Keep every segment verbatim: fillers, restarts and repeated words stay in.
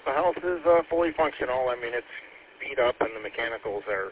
the house is uh, fully functional. I mean, it's beat up and the mechanicals are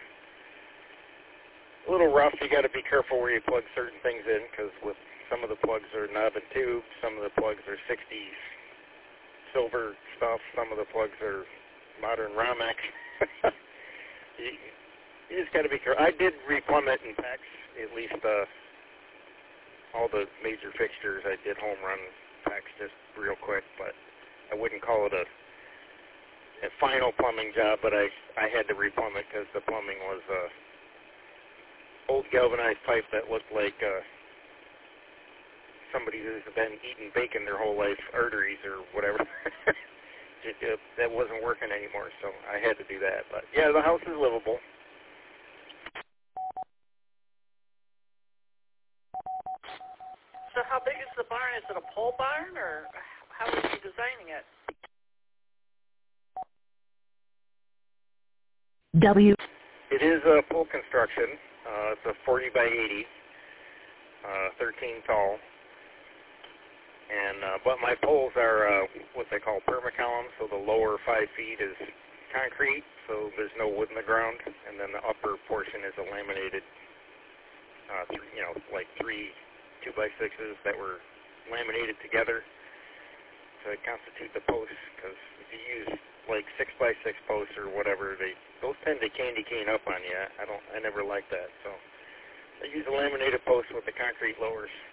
a little rough. You got to be careful where you plug certain things in because with some of the plugs are knob and tube, some of the plugs are sixties silver stuff, some of the plugs are modern Romex. you, you just got to be careful. I did replumb it in PEX, at least uh, all the major fixtures. I did home run PEX just real quick, but I wouldn't call it a, a final plumbing job, but I, I had to replumb it because the plumbing was uh, old galvanized pipe that looked like uh, somebody who's been eating bacon their whole life, arteries or whatever. it, it, that wasn't working anymore, so I had to do that. But, yeah, the house is livable. So how big is the barn? Is it a pole barn, or how are you designing it? W. It is a full construction. Uh, it's a forty by eighty, uh, thirteen tall. And uh, but my poles are uh, what they call permacolumn, so the lower five feet is concrete, so there's no wood in the ground, and then the upper portion is a laminated, uh, th- you know, like three two by sixes that were laminated together to constitute the posts. Because if you use like six by six posts or whatever, they those tend to candy cane up on you. I don't, I never liked that, so I use a laminated post with the concrete lowers.